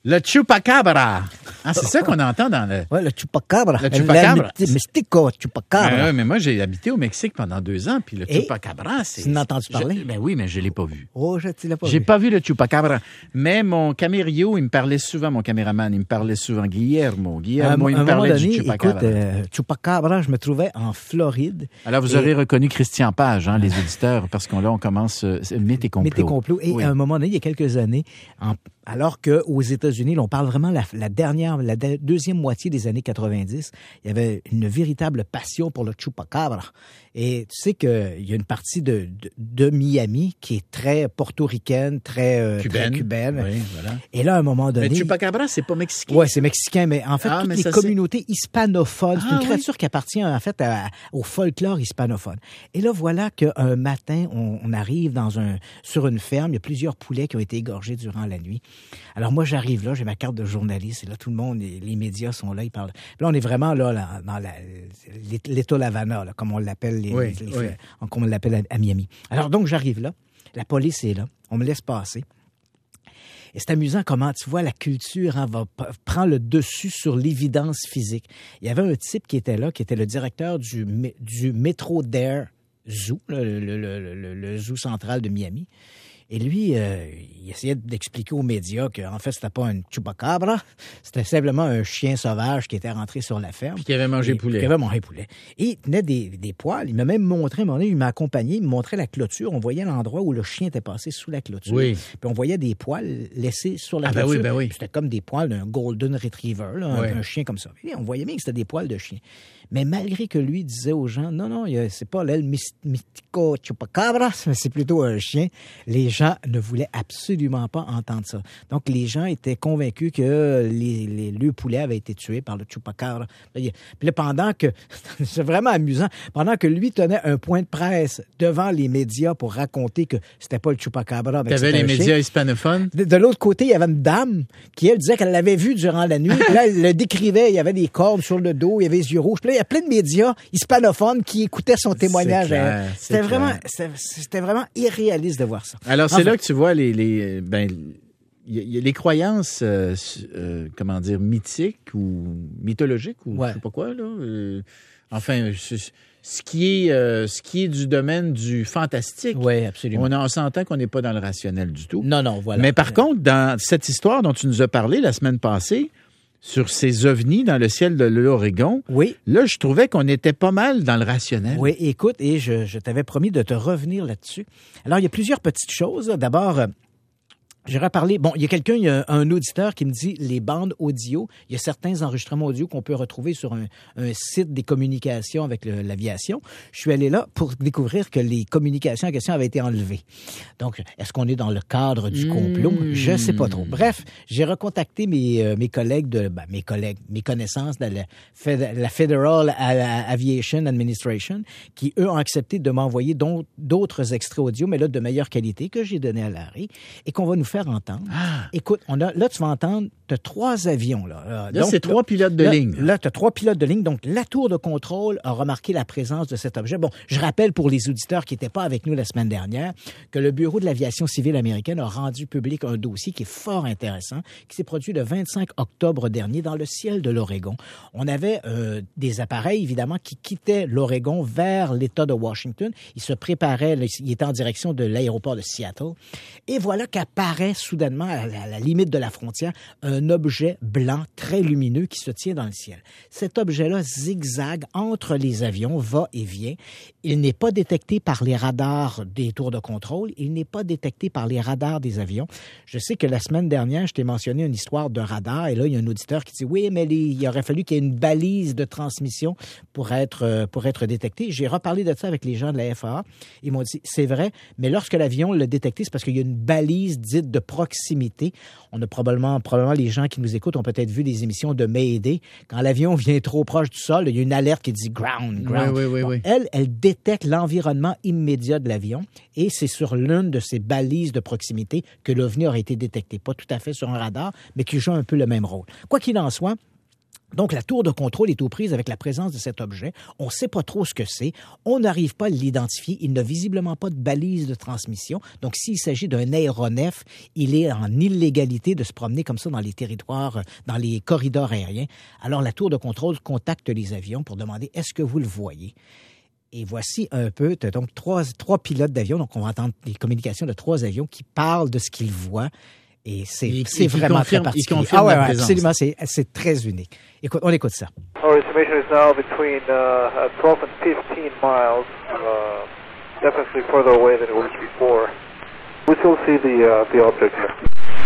Le chupacabra. Ah, c'est ça qu'on entend dans le... Oui, le chupacabra. Le chupacabra. Mystico chupacabra. Mais moi, j'ai habité au Mexique pendant 2 ans, puis le chupacabra, c'est... Tu en as entendu parler? Ben oui, mais je l'ai pas vu. Oh, tu l'as pas vu. J'ai pas vu le chupacabra. Mais mon camério, il me parlait souvent, mon caméraman, il me parlait souvent. Guillermo, il me parlait du chupacabra. Écoute, chupacabra, je me trouvais en Floride. Alors, vous aurez reconnu Christian Page, hein, les auditeurs, parce qu'on là, on commence mythe et complot. Mythe et complot. Et à un moment donné, il y a quelques années, alors qu'aux États-Unis, on parle vraiment la deuxième moitié des années 90, il y avait une véritable passion pour le chupacabra. Et tu sais qu'il y a une partie de Miami qui est très portoricaine, très cubaine. Oui, voilà. Et là, à un moment donné... Mais chupacabra, c'est pas mexicain. Oui, c'est mexicain, mais en fait, toutes les communautés hispanophones, c'est une créature qui appartient en fait au folklore hispanophone. Et là, voilà qu'un matin, on arrive sur une ferme, il y a plusieurs poulets qui ont été égorgés durant la nuit. Alors moi, j'arrive là, j'ai ma carte de journaliste, et là, tout le monde, les médias sont là, ils parlent. Puis là, on est vraiment là dans l'État Havana, comme on l'appelle comme on l'appelle à Miami. Alors donc, j'arrive là, la police est là, on me laisse passer. Et c'est amusant comment, tu vois, la culture prend le dessus sur l'évidence physique. Il y avait un type qui était là, qui était le directeur du Metro Dare Zoo, le zoo central de Miami. Et lui, il essayait d'expliquer aux médias qu'en fait, c'était pas un chupacabra, c'était simplement un chien sauvage qui était rentré sur la ferme. Puis qui avait mangé poulet. Qui avait mangé poulet. Et il tenait des poils. Il m'a même montré, à un moment donné, il m'a accompagné, il me montrait la clôture. On voyait l'endroit où le chien était passé sous la clôture. Oui. Puis on voyait des poils laissés sur la clôture. Ben oui. C'était comme des poils d'un golden retriever, là, un chien comme ça. Et on voyait bien que c'était des poils de chien. Mais malgré que lui disait aux gens, non, c'est pas l'El Mystico Chupacabra, c'est plutôt un chien, les gens ne voulaient absolument pas entendre ça. Donc, les gens étaient convaincus que le poulet avait été tué par le Chupacabra. Puis là, pendant que, c'est vraiment amusant, pendant que lui tenait un point de presse devant les médias pour raconter que c'était pas le Chupacabra, mais c'était un chien. T'avais les médias hispanophones? De l'autre côté, il y avait une dame qui, elle, disait qu'elle l'avait vu durant la nuit. Puis là, elle le décrivait, il y avait des cornes sur le dos, il y avait les yeux rouges. Puis là, il y a plein de médias hispanophones qui écoutaient son témoignage. C'était vraiment irréaliste de voir ça. Alors, c'est là que tu vois les croyances, mythiques ou mythologiques ou je sais pas quoi, là. Ce qui est du domaine du fantastique. Oui, absolument. On s'entend qu'on n'est pas dans le rationnel du tout. Non, voilà. Mais par contre, dans cette histoire dont tu nous as parlé la semaine passée, sur ces ovnis dans le ciel de l'Oregon, là, je trouvais qu'on était pas mal dans le rationnel. Oui, écoute, et je t'avais promis de te revenir là-dessus. Alors, il y a plusieurs petites choses. D'abord, j'aurais parlé... Bon, il y a un auditeur qui me dit les bandes audio, il y a certains enregistrements audio qu'on peut retrouver sur un site des communications avec l'aviation. Je suis allé là pour découvrir que les communications en question avaient été enlevées. Donc, est-ce qu'on est dans le cadre du complot? Je ne sais pas trop. Bref, j'ai recontacté mes collègues mes connaissances de la Federal Aviation Administration qui, eux, ont accepté de m'envoyer d'autres extraits audio, mais là, de meilleure qualité que j'ai donné à Larry et qu'on va nous faire entendre. Écoute, là, tu vas entendre, tu as 3 avions. Là, donc, c'est 3 pilotes de ligne. Là, tu as 3 pilotes de ligne. Donc, la tour de contrôle a remarqué la présence de cet objet. Bon, je rappelle pour les auditeurs qui n'étaient pas avec nous la semaine dernière que le Bureau de l'aviation civile américaine a rendu public un dossier qui est fort intéressant, qui s'est produit le 25 octobre dernier dans le ciel de l'Oregon. On avait des appareils, évidemment, qui quittaient l'Oregon vers l'État de Washington. Ils se préparaient, ils étaient en direction de l'aéroport de Seattle. Et voilà qu'apparaît soudainement, à la limite de la frontière, un objet blanc très lumineux qui se tient dans le ciel. Cet objet-là zigzague entre les avions, va et vient. Il n'est pas détecté par les radars des tours de contrôle. Il n'est pas détecté par les radars des avions. Je sais que la semaine dernière, je t'ai mentionné une histoire de radar et là, il y a un auditeur qui dit « Oui, mais il aurait fallu qu'il y ait une balise de transmission pour être détecté. » J'ai reparlé de ça avec les gens de la FAA. Ils m'ont dit « C'est vrai, mais lorsque l'avion l'a détecté, c'est parce qu'il y a une balise dite de proximité. » On a probablement les gens qui nous écoutent ont peut-être vu des émissions de Mayday. Quand l'avion vient trop proche du sol, il y a une alerte qui dit « ground ». Oui. Elle détecte l'environnement immédiat de l'avion et c'est sur l'une de ces balises de proximité que l'OVNI aurait été détecté. Pas tout à fait sur un radar, mais qui joue un peu le même rôle. Quoi qu'il en soit, Donc, la tour de contrôle est aux prises avec la présence de cet objet. On ne sait pas trop ce que c'est. On n'arrive pas à l'identifier. Il n'a visiblement pas de balise de transmission. Donc, s'il s'agit d'un aéronef, il est en illégalité de se promener comme ça dans les territoires, dans les corridors aériens. Alors, la tour de contrôle contacte les avions pour demander « Est-ce que vous le voyez? » Et voici un peu, donc trois pilotes d'avions. Donc, on va entendre les communications de 3 avions qui parlent de ce qu'ils voient. Et c'est vraiment très particulier. Ah ouais, absolument, c'est très unique. Écoute, on écoute ça. Our estimation is now between 12 and 15 miles, definitely further away than it was before. We still see the object here.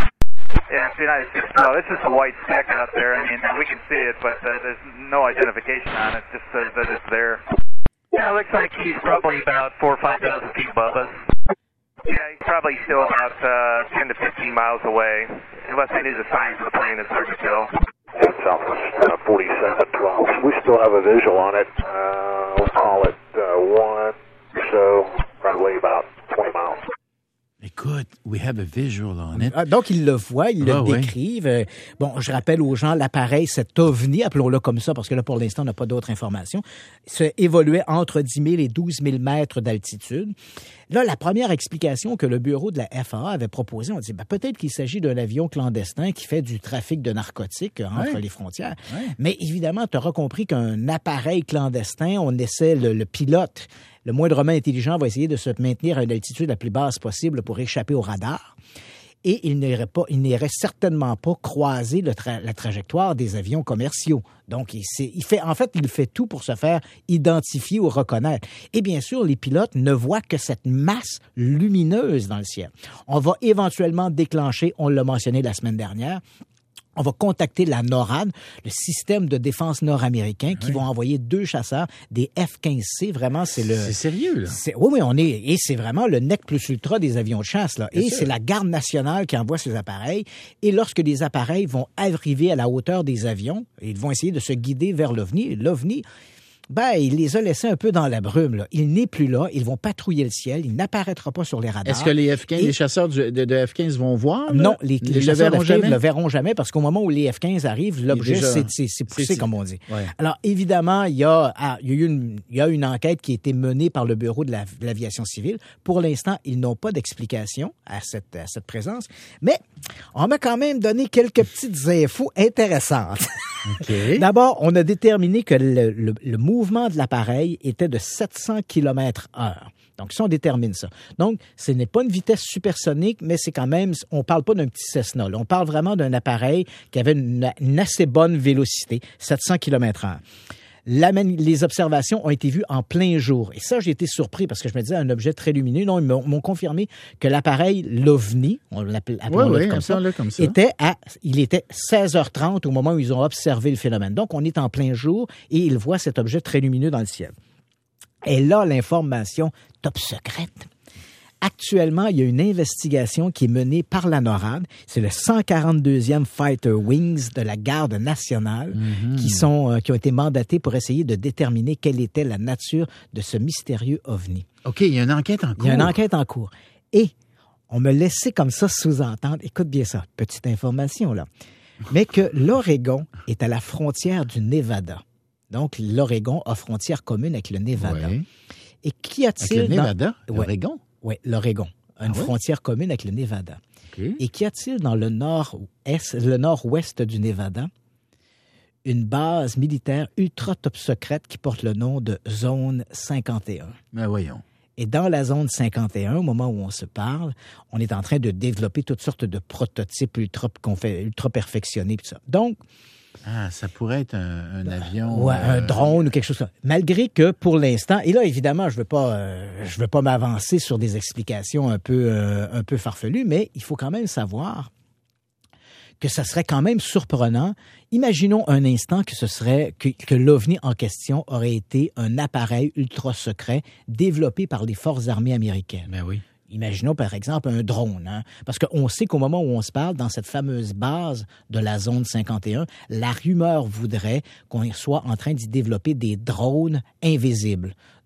Yeah, it's the United States. No, it's just a white speck out there. I mean, we can see it, but there's no identification on it. Just says that it's there. Yeah, it looks like he's probably about 4,000 or 5,000 feet above us. Yeah, he's probably still about 10 to 15 miles away. Unless it is a sign of the plane, it's hard to tell. Southwest 4712. We still have a visual on it. We'll call it 1 or so, probably about 20 miles. Écoute, we have a visual on it. Donc, ils le voient, ils le décrivent. Ouais. Bon, je rappelle aux gens, l'appareil, cet ovni, appelons-le comme ça, parce que là, pour l'instant, on n'a pas d'autres informations, évoluait entre 10 000 et 12 000 mètres d'altitude. Là, la première explication que le bureau de la FAA avait proposée, on dit, peut-être qu'il s'agit d'un avion clandestin qui fait du trafic de narcotiques entre les frontières. Ouais. Mais évidemment, tu auras compris qu'un appareil clandestin, on essaie le pilote, le moindrement intelligent va essayer de se maintenir à une altitude la plus basse possible pour échapper au radar. Et il n'irait certainement pas croiser la trajectoire des avions commerciaux. Donc, il fait tout pour se faire identifier ou reconnaître. Et bien sûr, les pilotes ne voient que cette masse lumineuse dans le ciel. On va éventuellement déclencher, on l'a mentionné la semaine dernière, on va contacter la NORAD, le système de défense nord-américain, qui vont envoyer 2 chasseurs, des F-15C. Vraiment, c'est sérieux, là. Oui, et c'est vraiment le nec plus ultra des avions de chasse, là. Et c'est la Garde nationale qui envoie ces appareils. Et lorsque les appareils vont arriver à la hauteur des avions, ils vont essayer de se guider vers l'OVNI. L'OVNI, il les a laissés un peu dans la brume, là. Il n'est plus là. Ils vont patrouiller le ciel. Il n'apparaîtra pas sur les radars. Est-ce que les F-15, les chasseurs de F-15 vont voir? Là? Non, les chasseurs de F-15 ne le verront jamais parce qu'au moment où les F-15 arrivent, l'objet c'est poussé, comme on dit. Ouais. Alors, évidemment, il y a une enquête qui a été menée par le Bureau de l'aviation civile. Pour l'instant, ils n'ont pas d'explication à cette présence. Mais on m'a quand même donné quelques petites infos intéressantes. Okay. D'abord, on a déterminé que le mouvement de l'appareil était de 700 km/h. Donc, ça, on détermine ça. Donc, ce n'est pas une vitesse supersonique, mais c'est quand même, on parle pas d'un petit Cessna, là. On parle vraiment d'un appareil qui avait une assez bonne vélocité, 700 km/h. Les observations ont été vues en plein jour. Et ça, j'ai été surpris parce que je me disais un objet très lumineux. Non, ils m'ont confirmé que l'appareil, l'OVNI, on l'appelle comme ça, il était 16h30 au moment où ils ont observé le phénomène. Donc, on est en plein jour et ils voient cet objet très lumineux dans le ciel. Et là, l'information top secrète. Actuellement, il y a une investigation qui est menée par la NORAD. C'est le 142e Fighter Wings de la Garde nationale qui ont été mandatés pour essayer de déterminer quelle était la nature de ce mystérieux OVNI. OK, il y a une enquête en cours. Il y a une enquête en cours. Et on me laissait comme ça sous-entendre, écoute bien ça, petite information là, mais que l'Oregon est à la frontière du Nevada. Donc, l'Oregon a frontière commune avec le Nevada. Ouais. Et qu'y a-t-il avec le Nevada? L'Oregon? Oui, l'Oregon. Une frontière commune avec le Nevada. Okay. Et qu'y a-t-il dans le nord-ouest du Nevada? Une base militaire ultra top secrète qui porte le nom de Zone 51. Ben voyons. Et dans la Zone 51, au moment où on se parle, on est en train de développer toutes sortes de prototypes ultra perfectionnés. Tout ça. Donc, ça pourrait être un avion... Ouais, un drone ou quelque chose comme ça. Malgré que, pour l'instant... Et là, évidemment, je veux pas m'avancer sur des explications un peu farfelues, mais il faut quand même savoir que ça serait quand même surprenant. Imaginons un instant que l'OVNI en question aurait été un appareil ultra secret développé par les forces armées américaines. Ben oui. Imaginons, par exemple, un drone. Parce qu'on sait qu'au moment où on se parle, dans cette fameuse base de la Zone 51, la rumeur voudrait qu'on soit en train d'y développer des drones invisibles.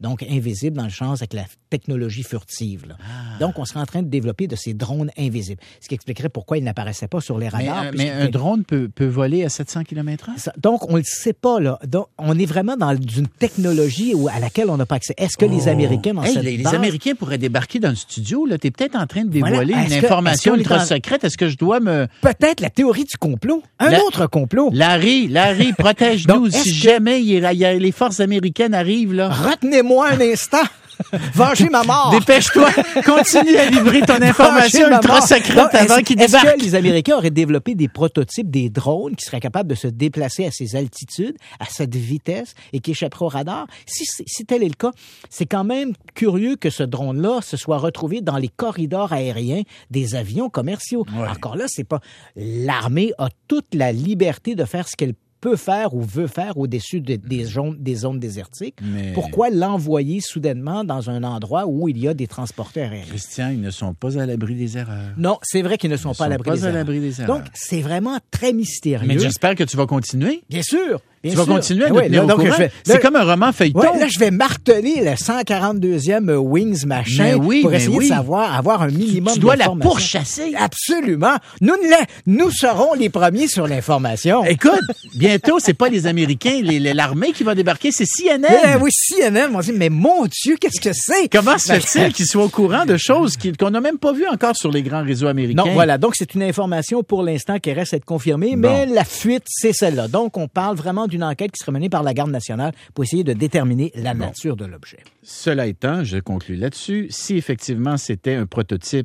donc invisibles dans le champ avec la technologie furtive. Là. Donc, on serait en train de développer de ces drones invisibles, ce qui expliquerait pourquoi ils n'apparaissaient pas sur les radars. Mais un drone peut voler à 700 km/h? Donc, on ne le sait pas. Là. Donc, on est vraiment dans une technologie à laquelle on n'a pas accès. Est-ce que les Américains... Les Américains pourraient débarquer dans le studio. Tu es peut-être en train de dévoiler une information ultra secrète. Est-ce que je dois me... Peut-être la théorie du complot. Autre complot. Larry, protège-nous. Si jamais les forces américaines arrivent, là... Retenez-moi un instant. Vengez ma mort! Dépêche-toi! Continue à livrer ton information ultra secrète avant qu'ils débarquent. Est-ce que les Américains auraient développé des prototypes, des drones qui seraient capables de se déplacer à ces altitudes, à cette vitesse et qui échapperaient au radar? Si tel est le cas, c'est quand même curieux que ce drone-là se soit retrouvé dans les corridors aériens des avions commerciaux. Ouais. Encore là, c'est pas... L'armée a toute la liberté de faire ce qu'elle peut faire ou veut faire au-dessus des zones désertiques. Mais... Pourquoi l'envoyer soudainement dans un endroit où il y a des transporteurs aériens? Christian, ils ne sont pas à l'abri des erreurs. Non, c'est vrai qu'ils ne sont pas à l'abri des erreurs. Donc, c'est vraiment très mystérieux. Mais j'espère que tu vas continuer. Bien sûr. Tu vas continuer à nous tenir au courant. C'est comme un roman feuilleton. Ouais, là, je vais marteler le 142e Wings machin pour essayer de savoir, avoir un minimum d'informations. Tu dois la pourchasser. Absolument. Nous serons les premiers sur l'information. Écoute, bientôt, c'est pas les Américains, l'armée qui va débarquer, c'est CNN. Oui, CNN. On dit, mais mon Dieu, qu'est-ce que c'est? Comment se fait-il qu'ils soient au courant de choses qu'on n'a même pas vues encore sur les grands réseaux américains? Non, voilà. Donc, c'est une information pour l'instant qui reste à être confirmée, mais la fuite, c'est celle-là. Donc, on parle vraiment d'une enquête qui serait menée par la Garde nationale pour essayer de déterminer la nature de l'objet. Cela étant, je conclus là-dessus, si effectivement c'était un prototype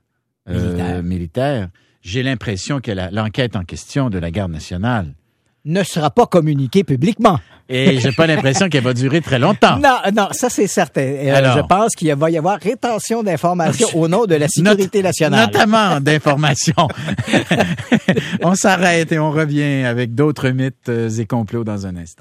militaire, j'ai l'impression que l'enquête en question de la Garde nationale ne sera pas communiquée publiquement. Et j'ai pas l'impression qu'elle va durer très longtemps. Non, ça c'est certain. Je pense qu'il va y avoir rétention d'informations au nom de la sécurité nationale. Notamment d'informations. On s'arrête et on revient avec d'autres mythes et complots dans un instant.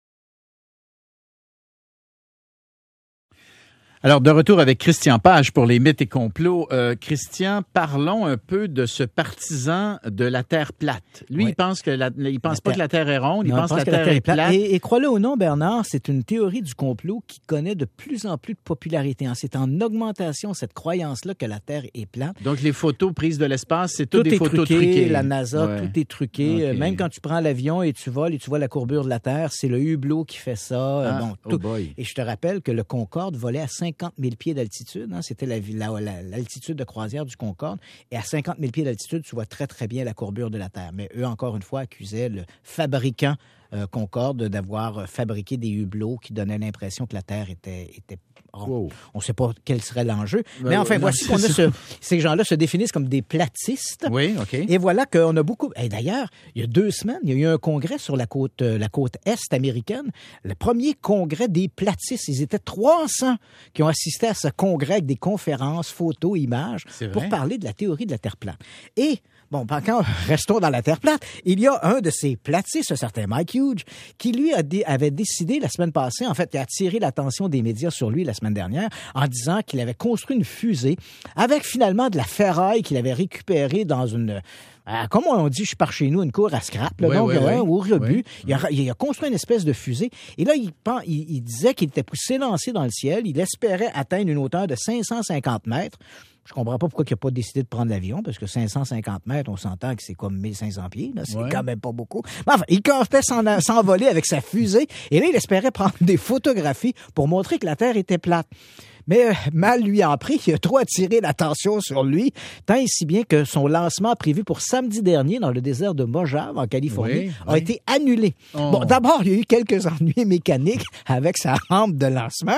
Alors, de retour avec Christian Page pour les mythes et complots. Christian, parlons un peu de ce partisan de la Terre plate. Lui, il pense pas que la Terre est ronde, il pense que la Terre est plate. Et crois-le ou non, Bernard, c'est une théorie du complot qui connaît de plus en plus de popularité. C'est en augmentation, cette croyance-là, que la Terre est plate. Donc, les photos prises de l'espace, c'est toutes des photos truquées. La NASA, tout est truqué. Okay. Même quand tu prends l'avion et tu voles et tu vois la courbure de la Terre, c'est le Hublot qui fait ça. Et je te rappelle que le Concorde volait à 50 000 pieds d'altitude. C'était l'altitude de croisière du Concorde. Et à 50 000 pieds d'altitude, tu vois très, très bien la courbure de la Terre. Mais eux, encore une fois, accusaient le fabricant Concorde d'avoir fabriqué des hublots qui donnaient l'impression que la Terre était ronde. Wow. On ne sait pas quel serait l'enjeu. Mais enfin, voici qu'on a ces gens-là se définissent comme des platistes. Oui, OK. Et voilà qu'on a beaucoup... Et d'ailleurs, il y a 2 semaines, il y a eu un congrès sur la côte est américaine. Le premier congrès des platistes. Ils étaient 300 qui ont assisté à ce congrès avec des conférences, photos, images, pour parler de la théorie de la Terre plate. Et... Bon, quand restons dans la Terre plate, il y a un de ces platistes, un certain Mike Hughes, qui lui avait décidé la semaine passée, en fait, il a attiré l'attention des médias sur lui la semaine dernière en disant qu'il avait construit une fusée avec finalement de la ferraille qu'il avait récupérée dans une... comme on dit, je pars chez nous, une cour à scrap, là, au rebut. Oui. Il a construit une espèce de fusée. Et là, il disait qu'il était pour s'élancer dans le ciel. Il espérait atteindre une hauteur de 550 mètres. Je comprends pas pourquoi il n'a pas décidé de prendre l'avion, parce que 550 mètres, on s'entend que c'est comme 1500 pieds. Là, c'est quand même pas beaucoup. Mais enfin, il comptait s'envoler avec sa fusée. Et là, il espérait prendre des photographies pour montrer que la Terre était plate. Mais mal lui en pris, il a trop attiré l'attention sur lui, tant et si bien que son lancement prévu pour samedi dernier dans le désert de Mojave, en Californie, a été annulé. Oh. Bon, d'abord, il y a eu quelques ennuis mécaniques avec sa rampe de lancement.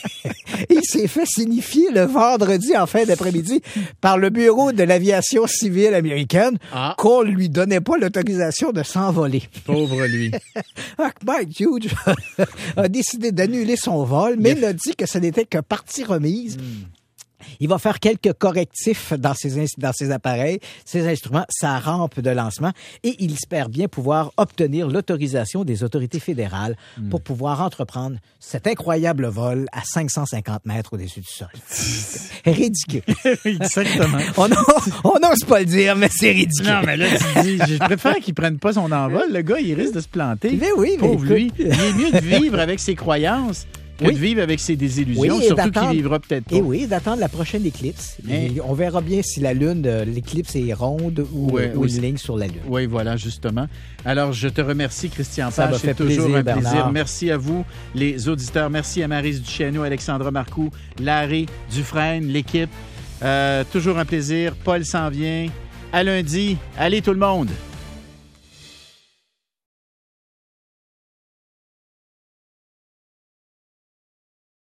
Il s'est fait signifier le vendredi en fin d'après-midi par le Bureau de l'aviation civile américaine qu'on lui donnait pas l'autorisation de s'envoler. Pauvre lui. Mike Hughes a décidé d'annuler son vol, mais il a dit que ce n'était que partie remise. Il va faire quelques correctifs dans ses appareils, ses instruments, sa rampe de lancement, et il espère bien pouvoir obtenir l'autorisation des autorités fédérales pour pouvoir entreprendre cet incroyable vol à 550 mètres au-dessus du sol. Ridicule. Exactement. On n'ose pas le dire, mais c'est ridicule. Non, mais là, tu dis, je préfère qu'il prenne pas son envol. Le gars, il risque de se planter. Mais oui, pauvre lui. Il est mieux de vivre avec ses croyances que de vivre avec ses désillusions, Oui, surtout qu'il vivra peut-être pas. Et oui, d'attendre la prochaine éclipse. Et on verra bien si la Lune, l'éclipse est ronde ou une ligne sur la Lune. Oui, voilà, justement. Alors, je te remercie, Christian Ça Page. m'a fait C'est toujours plaisir, un plaisir. Bernard. Merci à vous, les auditeurs. Merci à Maryse Duchesneau, Alexandra Marcoux, Larry Dufresne, l'équipe. Toujours un plaisir. Paul s'en vient. À lundi. Allez, tout le monde!